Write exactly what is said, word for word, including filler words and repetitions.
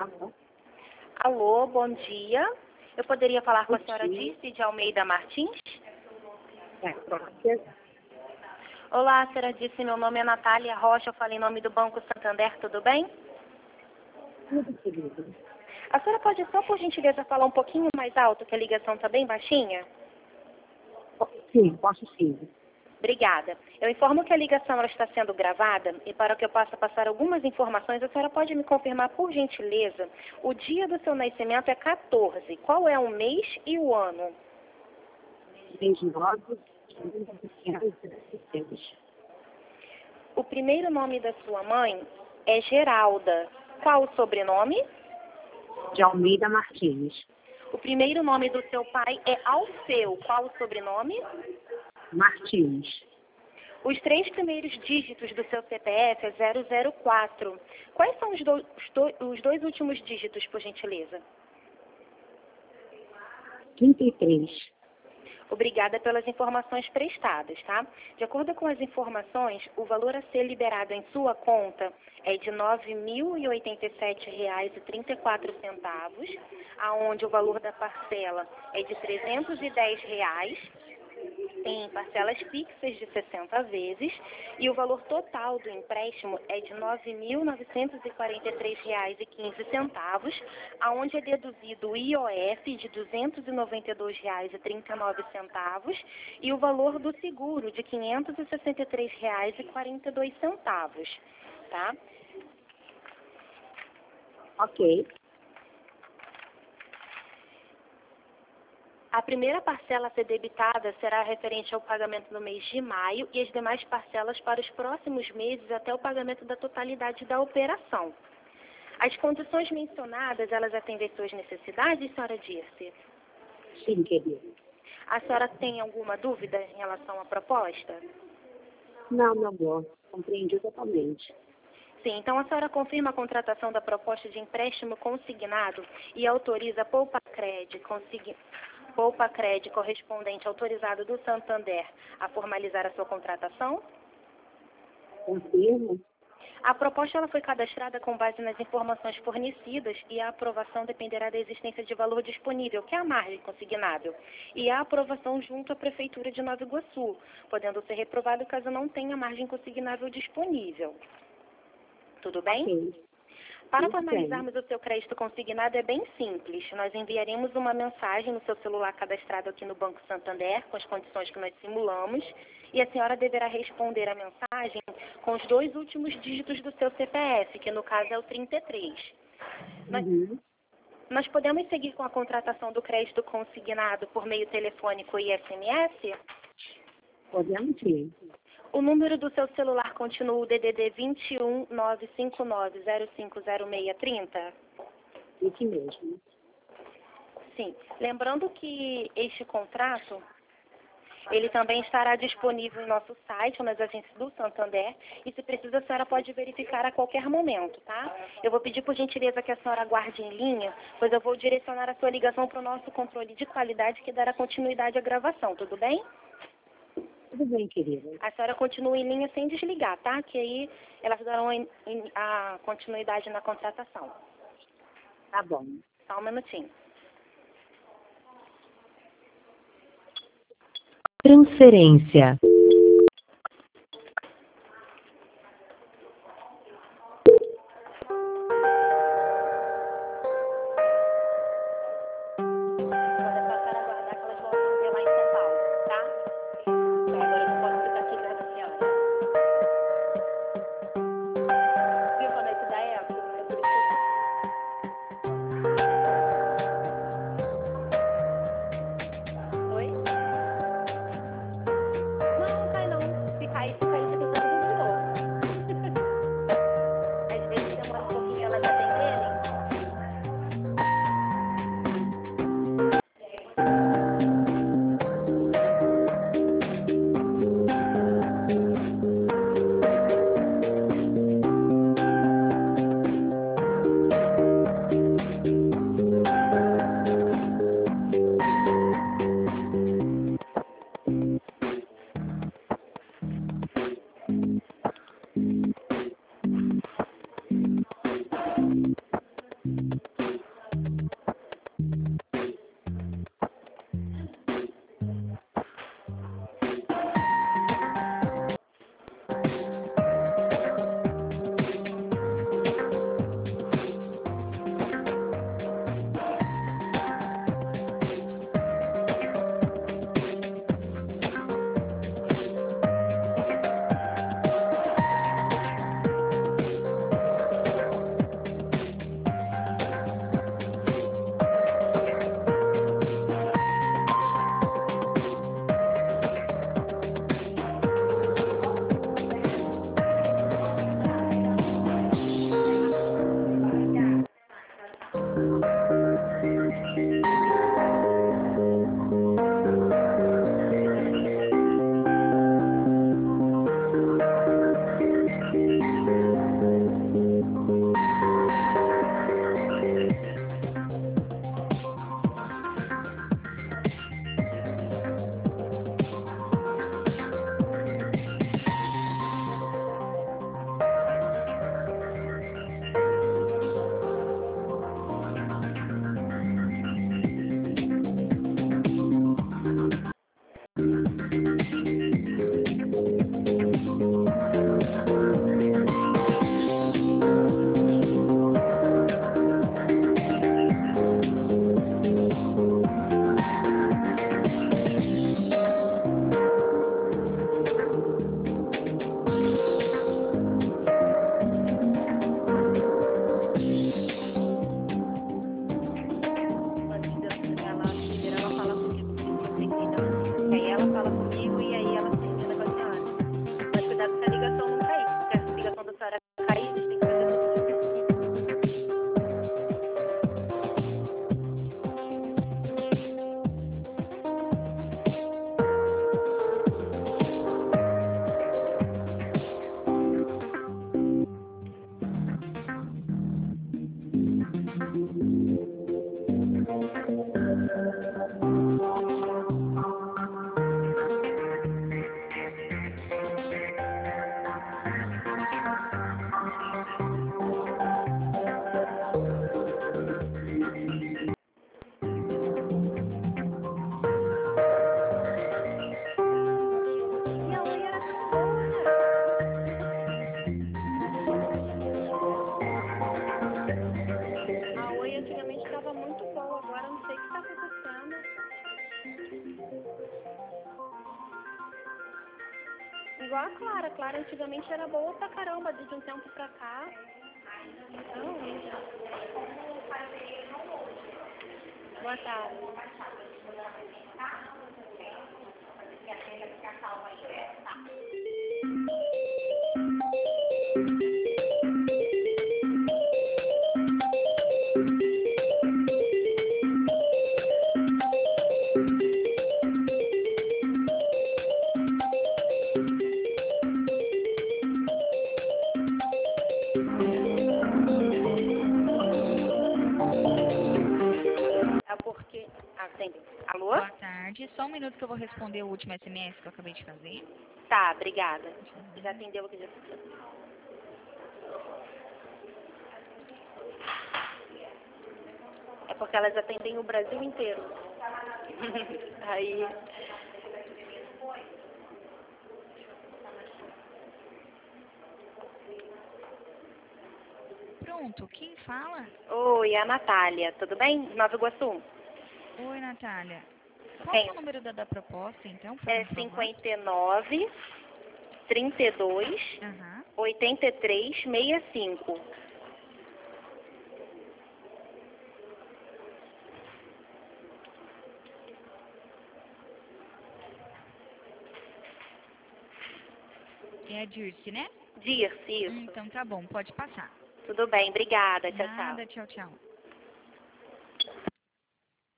Alô? Alô, bom dia. Eu poderia falar com a senhora dia. Dirce de Almeida Martins? É, própria. Olá, senhora Dirce, meu nome é Natália Rocha, eu falo em nome do Banco Santander, tudo bem? Tudo querido. A senhora pode só, por gentileza, falar um pouquinho mais alto, que a ligação está bem baixinha? Sim, posso sim. Obrigada. Eu informo que a ligação ela está sendo gravada e para que eu possa passar algumas informações, a senhora pode me confirmar, por gentileza, o dia do seu nascimento é quatorze. Qual é o mês e o ano? vinte e nove de mil novecentos e sessenta e seis. O primeiro nome da sua mãe é Geralda. Qual o sobrenome? De Almeida Martins. O primeiro nome do seu pai é Alfeu. Qual o sobrenome? Martins. Os três primeiros dígitos do seu C P F é zero zero quatro. Quais são os, do, os, do, os dois últimos dígitos, por gentileza? trinta e três. Obrigada pelas informações prestadas, tá? De acordo com as informações, o valor a ser liberado em sua conta é de nove mil e oitenta e sete reais e trinta e quatro centavos, aonde o valor da parcela é de trezentos e dez reais, em parcelas fixas de sessenta vezes, e o valor total do empréstimo é de nove mil novecentos e quarenta e três reais e quinze centavos, aonde é deduzido o I O F de duzentos e noventa e dois reais e trinta e nove centavos e o valor do seguro de quinhentos e sessenta e três reais e quarenta e dois centavos, tá? Ok. A primeira parcela a ser debitada será referente ao pagamento no mês de maio e as demais parcelas para os próximos meses até o pagamento da totalidade da operação. As condições mencionadas, elas atendem suas necessidades, senhora Dirce? Sim, querido. A senhora tem alguma dúvida em relação à proposta? Não, meu amor. Compreendi totalmente. Sim, então a senhora confirma a contratação da proposta de empréstimo consignado e autoriza a Poupa Cred, consign... Poupa Cred correspondente autorizado do Santander a formalizar a sua contratação? Confirmo? A proposta ela foi cadastrada com base nas informações fornecidas e a aprovação dependerá da existência de valor disponível, que é a margem consignável, e a aprovação junto à Prefeitura de Nova Iguaçu, podendo ser reprovado caso não tenha margem consignável disponível. Tudo bem? Ok. Para Tudo formalizarmos o seu crédito consignado é bem simples. Nós enviaremos uma mensagem no seu celular cadastrado aqui no Banco Santander, com as condições que nós simulamos, e a senhora deverá responder a mensagem com os dois últimos dígitos do seu C P F, que no caso é o trinta e três. Nós, Uhum. nós podemos seguir com a contratação do crédito consignado por meio telefônico e S M S? Podemos sim. O número do seu celular continua o D D D vinte e um, nove cinco nove, zero cinco zero seis três zero? Isso mesmo. Sim. Lembrando que este contrato, ele também estará disponível em nosso site, nas agências do Santander, e se precisa, a senhora pode verificar a qualquer momento, tá? Eu vou pedir por gentileza que a senhora aguarde em linha, pois eu vou direcionar a sua ligação para o nosso controle de qualidade que dará continuidade à gravação, tudo bem? Tudo bem, querida. A senhora continua em linha sem desligar, tá? Que aí elas darão a continuidade na contratação. Tá bom. Só um minutinho. Transferência. Agora é só a senhora aguardar que elas vão atender lá em São Paulo, tá? Então, agora eu não posso ficar aqui perto da senhora. Viu quando é que dá ela? É por isso que eu... Oi? Não, igual a Clara. Clara antigamente era boa pra caramba, de um tempo pra cá. Então, boa tarde. É porque... Ah, entendi. Alô? Boa tarde. Só um minuto que eu vou responder o último S M S que eu acabei de fazer. Tá, obrigada. Já atendeu o que já É porque elas atendem o Brasil inteiro. Aí... Pronto, quem fala? Oi, é a Natália, tudo bem? Nova Iguaçu? Oi, Natália. Qual Quem? que é o número da, da proposta, então? por É favor? cinquenta e nove, trinta e dois, Aham. oitenta e três, sessenta e cinco. É a Dirce, né? Dirce, Hum, isso. Então tá bom, pode passar. Tudo bem, obrigada. Tchau, tchau. Nada, tchau, tchau.